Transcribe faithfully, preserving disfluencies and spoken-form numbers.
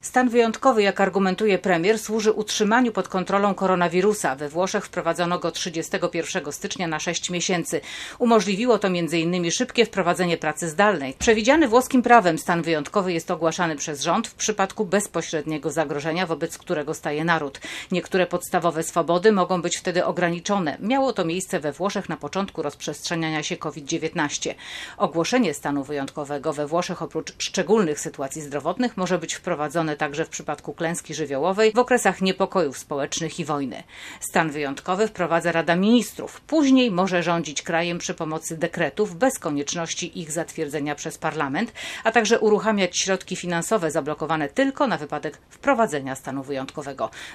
Stan wyjątkowy, jak argumentuje premier, służy utrzymaniu pod kontrolą koronawirusa. We Włoszech wprowadzono go trzydziestego pierwszego stycznia na sześć miesięcy. Umożliwiło to między innymi szybkie wprowadzenie pracy zdalnej. Przewidziany włoskim prawem stan wyjątkowy jest ogłaszany przez rząd w przypadku bezpośredniego zagrożenia, wobec którego staje naród. Niektóre podstawowe swobody mogą być wtedy ograniczone. Miało to miejsce we Włoszech na początku rozprzestrzeniania się COVID dziewiętnaście. Ogłoszenie stanu wyjątkowego we Włoszech oprócz szczególnych sytuacji zdrowotnych może być wprowadzone także w przypadku klęski żywiołowej, w okresach niepokojów społecznych i wojny. Stan wyjątkowy wprowadza Rada Ministrów. Później może rządzić krajem przy pomocy dekretów bez konieczności ich zatwierdzenia przez parlament, a także uruchamiać środki finansowe zablokowane tylko na wypadek wprowadzenia stanu wyjątkowego.